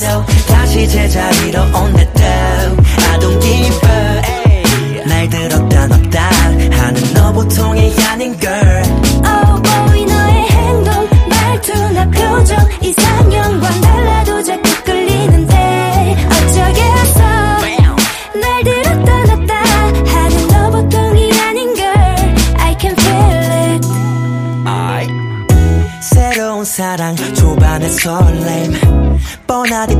다시 제자리로 온댔다 I don't give up 날 들었다 놨다 하는 너 보통이 아닌 girl Oh boy 너의 행동 말투나 표정 이상형과 달라도 자꾸 끌리는데 어쩌겠어 날 들었다 놨다 하는 너 보통이 아닌 girl I can feel it 새로운 사랑 초반의 설렘 뻔하디